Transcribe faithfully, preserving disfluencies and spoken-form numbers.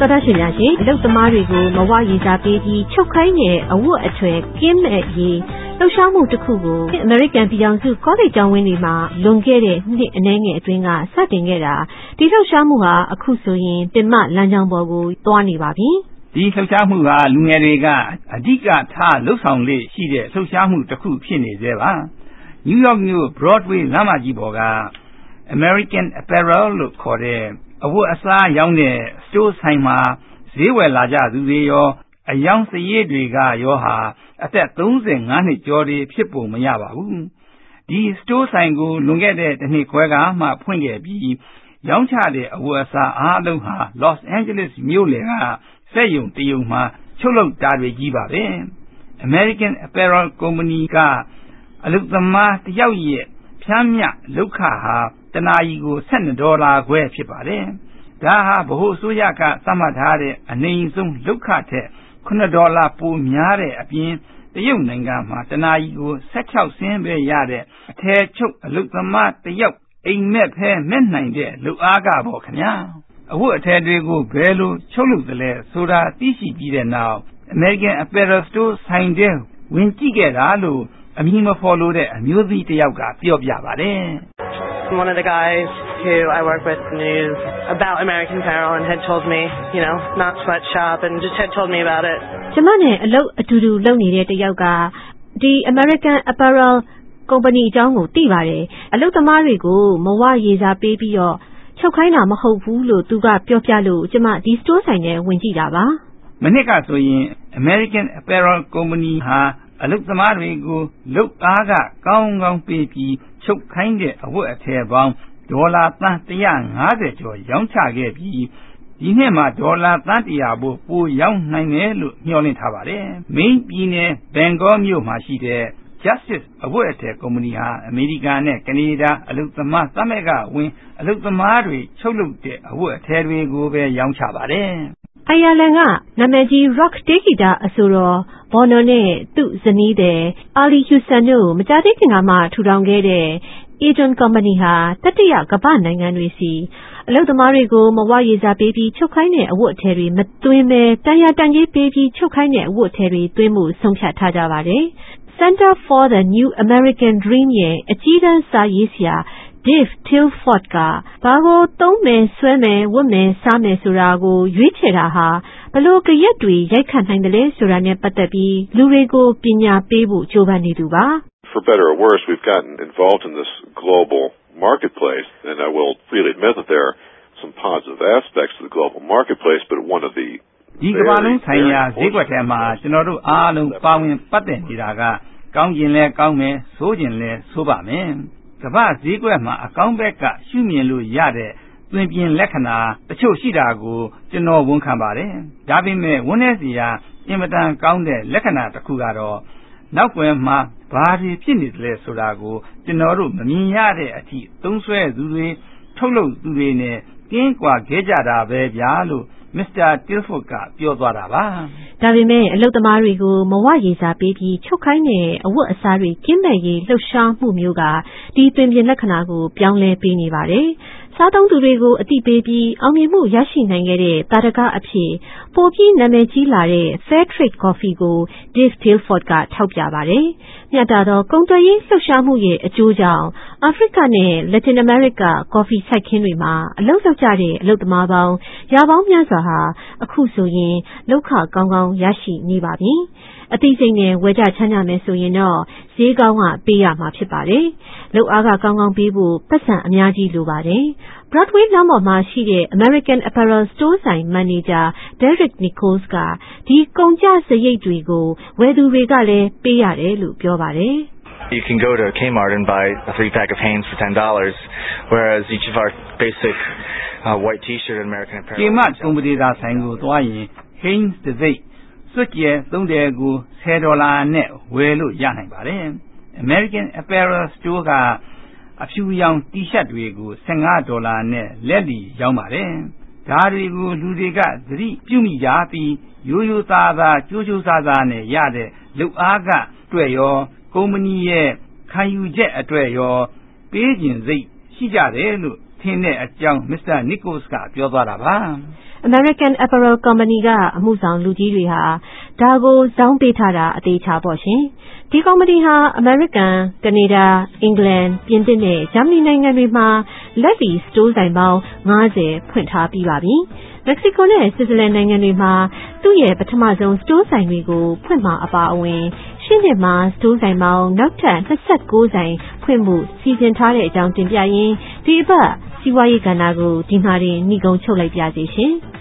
တော်တော်ရှင်များရှင်အလုပ်သမားတွေကိုမဝရည်စားပေးပြီးချုပ်ခိုင်းတဲ့အဝတ်အထည်ကင်းမဲ့ရေးလှုပ်ရှားမှုတစ်ခုကိုအမေရိကန်ပြည်ထောင်စုကောလိပ်ကျောင်းဝင်းတွေမှာလွန်ခဲ့တဲ့နှစ်အနည်းငယ်အတွင်းကစတင်ခဲ့တာဒီလှုပ်ရှားမှုဟာအခုဆိုရင်ပင်မလမ်းကြောင်းပေါ်ကိုသွားနေပါပြီဒီလှုပ်ရှားမှုဟာလူငယ်တွေကအဓိကထားလှုပ်ဆောင်လေ့ရှိတဲ့လှုပ်ရှားမှုတစ်ခုဖြစ်နေသေးပါနယူးယောက်မြို့ Broadway လမ်းမကြီးပေါ်က American Apparel လို့ခေါ်တဲ့အဝတ်အစားရောင်းတဲ့စတိုးဆိုင်မှာဈေးဝယ်လာကြသူတွေရောအယောင်စရေးတွေကရောဟာအသက်သုံးဆယ်ငါးနှစ်ကျော်တွေဖြစ်ပုံမရပါဘူးဒီစတိုးဆိုင်ကိုလွန်ခဲ့တဲ့တစ်နှစ်ခွဲကမှဖွင့်ခဲ့ပြီးရောင်းချတဲ့အဝတ်အစားအားလုံးဟာ Los Angeles မြို့လယ်ကစက်ရုံတရုံမှာချုပ်လုပ်တာတွေကြီးပါပဲ American Apparel Company ကအလုပ်သမားတယောက်ရဲ့ဖြမ်းမြလုပ်ခဟာတနာရီကိုဆယ်နှစ်ဒေါ်လာခွဲဖြစ်ပါတယ်ဒါဟာဗဟိုအစိုးရကသတ်မှတ်ထားတဲ့အနည်းဆုံးလုပ်ခထက်ခုနှစ်ဒေါ်လာပိုများတဲ့အပြင်တရုတ်နိုင်ငံမှာတနာရီကိုဆယ်ခြောက်စင်းပဲရတဲ့အထည်ချုပ်အလုပ်သမားတယောက်အိမ်မက်ဖဲမဲ့နိုင်တဲ့လုပ်အားကပေါ့ခင်ဗျာအဝတ်အထည်တွေကိုဘယ်လိုချုပ်လုပ်သလဲဆိုတာသိရှိပြီးတဲ့နောက် American Apparel Store ဆိုင်တဲ့ဝင်ကြည့်ခဲ့တာလို့အမည်မဖော်လို့တဲ့အမျိုးသမီးတယောက်ကပြောပြပါတယ် One of the guys who I work with knew about American Apparel and had told me, you know, not sweatshop and just had told me about it. ကျမနဲ့အလုပ်အတူတူလုပ်နေတဲ့တယောက်ကဒီ American Apparel Company အကြောင်းကိုသိပါတယ်အလုပ်သမားတွေကိုမဝရည်စားပေးပြီးတော့ချုပ်ခိုင်းတာမဟုတ်ဘူးလို့သူကပြောပြလို့ကျမဒီ store ဆိုင်နဲ့ဝင်ကြည့်တာပါမနစ်ကဆိုရင် American Apparel Company ဟာအလုပ်သမားတွေကိုလုပ်အားကကောင်းကောင်းပေးပြီးချုပ်ခိုင်းတဲ့အဝတ်အထည်ပေါင်းဒေါ်လာသန်းone hundred fiftyကျော်ရောင်းချခဲ့ပြီးဒီနှစ်မှာဒေါ်လာသန်းone hundredပိုပိုရောင်းနိုင်တယ်လို့မျှော်လင့်ထားပါတယ်။ Maine ပြည်နယ် Bangor မြို့မှာရှိတဲ့ Justice အဝတ်အထည်ကုမ္ပဏီဟာအမေရိကန်နဲ့ကနေဒါအလုပ်သမားသမဂ္ဂဝင်အလုပ်သမားတွေချုပ်လုပ်တဲ့အဝတ်အထည်တွေကိုပဲရောင်းချပါတယ်။အိုင်ယာလန်ကနာမည်ကြီး rock တေးဂီတအဆိုတော် Bono နဲ့သူ့ဇနီးသည် Ali Hewson တို့မကြာသေးခင်ကမှထူထောင်ခဲ့တဲ့ Eaton Company ဟာတတိယကမ္ဘာနိုင်ငံတွေစီအလုပ်သမားတွေကိုမဝရည်စားပေးပြီးချုပ်ခိုင်းတဲ့အဝတ်အထည်တွေမသွင်းပဲတန်ရာတန်ကြီးပေးပြီးချုပ်ခိုင်းတဲ့အဝတ်အထည်တွေသွင်းမှုဆုံးဖြတ်ထားကြပါတယ်။ Center for the New American Dream ရဲ့အကြီးတန်းစာရေးဆရာ Dave Tilford ကဘာကိုသုံးမယ်ဆွဲမယ်ဝတ်မယ်စားမယ်ဆိုတာကိုရွေးချယ်တာဟာဘလို့ကြရက်တွေရိုက်ခတ်နိုင်တယ်လဲဆိုတာနဲ့ပတ်သက်ပြီးလူတွေကိုပညာပေးဖို့ကြိုးပမ်းနေသူပါ For better or worse, we've gotten involved in this global marketplace, and I will freely admit that there are some positive aspects to the global marketplace, but one of the ဒီကမ္ဘာလုံးဆိုင်ရာဈေးကွက်ထဲမှာကျွန်တော်တို့အားလုံးပါဝင်ပတ်သက်နေတာကကောင်းကျင်လဲကောင်းမယ်ဆိုးကျင်လဲဆိုးပါမယ်ကမ္ဘာဈေးကွက်မှာအကောင်းဘက်ကရှုမြင်လို့ရတဲ့သွင်ပြင်လက္ခဏာတချို့ရှိတာကိုကျွန်တော်ဝန်ခံပါတယ်ဒါပေမဲ့ဝန်ထဲစီရာအင်မတန်ကောင်းတဲ့လက္ခဏာတစ်ခုကတော့နောက်ွယ်မှာဘာတွေဖြစ်နေတယ်လဲဆိုတာကိုကျွန်တော်တို့မမြင်ရတဲ့အထိသုံးဆွဲသူတွေထုတ်လုပ်သူတွေနဲ့ကင်းကွာခဲ့ကြတာပဲဗျာလို့ Mister Tilford ကပြောသွားတာပါဒါပေမဲ့အလုပ်သမားတွေကိုမဝရည်စားပေးပြီးချုပ်ခိုင်းတဲ့အဝတ်အစားတွေကင်းမဲ့ရေးလှုပ်ရှားမှုမျိုးကဒီပင်ပြင်လက္ခဏာကိုပြောင်းလဲပေးနေပါတယ်စားသုံးသူတွေကိုအတိပေးပြီးအောင်မြင်မှုရရှိနိုင်ခဲ့တဲ့တာရကအဖြစ်ပိုပြီးနာမည်ကြီးလာတဲ့ Fair Trade Coffee ကို Dave Tilford ကထောက်ပြပါတယ်။မြတ်တာသောကုန်သွယ်ရေးလှုပ်ရှားမှုရဲ့အကျိုးကြောင့်အာဖရိကနဲ့ Latin America ကော်ဖီစိုက်ခင်းတွေမှာအလုပ်လုပ်ကြတဲ့အလုပ်သမားပေါင်းရာပေါင်းများစွာဟာအခုဆိုရင်လုပ်ခကောင်းကောင်းရရှိနေပါပြီ။အသိစိတ်နဲ့ဝယ်ကြချမ်းသာမယ်ဆိုရင်တော့ဈေးကောင်းကပေးရမှာဖြစ်ပါတယ်။လုပ်အားကကောင်းကောင်းပေးဖို့ပတ်စံအများကြီးလိုပါတယ်။ Broadway လမ်းပေါ်မှာရှိတဲ့ American Apparel Store ဆိုင်မန်နေဂျာ Derek Nichols ကဒီကုန်ကျစရိတ်တွေကိုဝယ်သူတွေကလည်းပေးရတယ်လို့ပြောပါတယ်။ You can go to Kmart and buy a three pack of Hanes for ten dollars, whereas each of our basic uh, white t-shirt and American Apparel. Kmart ကုမ္ပဏီသားဆိုင်ကိုသွားရင် Hanes တစ်စိတ်စွတ်ကျဲသုံးတယ်ကိုtenဒေါ်လာနဲ့ဝယ်လို့ရနိုင်ပါတယ် American Apparel Store ကအဖြူရောင်တီရှပ်တွေကိုfifteenဒေါ်လာနဲ့လက်လီရောင်းပါတယ်ဒါတွေကိုလူတွေကသတိပြုမိကြပြီးရိုးရိုးသားသားကြိုးကြိုးစားစားနဲ့ရတဲ့လုပ်အားကတွေ့ရောကုမ္ပဏီရဲ့ခံယူချက်အတွက်ရောပေးခြင်းစိတ်ရှိကြတယ်လို့ထင်တဲ့အကြောင်း Mister Nichols ကပြောသွားတာပါ American Apparel Company ကအမှုဆောင်လူကြီးတွေဟာဒါကိုဇောင်းပေးထားတာအသေးချာပေါ့ရှင်။ဒီကုမ္ပဏီဟာ American, Canada, England, ပြင်သစ်နဲ့ဂျာမနီနိုင်ငံတွေမှာလက်လီစတိုးဆိုင်ပေါင်း၅၀ဖွင့်ထားပြီးပါပြီ။မက္ကဆီကိုနဲ့ဆွစ်ဇာလန်နိုင်ငံတွေမှာသူ့ရဲ့ပထမဆုံးစတိုးဆိုင်တွေကိုဖွင့်မှာအပါအဝင်ရှင်းနှစ်မှာစတိုးဆိုင်ပေါင်းနောက်ထပ်၂၉ဆိုင်ဖွင့်မှုစီစဉ်ထားတဲ့အကြောင်းတင်ပြရင်းဒီအပတ်စီးပွားရေးကဏ္ဍကိုဒီမှာတင်နှီးကုန်းချုပ်လိုက်ပြစီရှင်။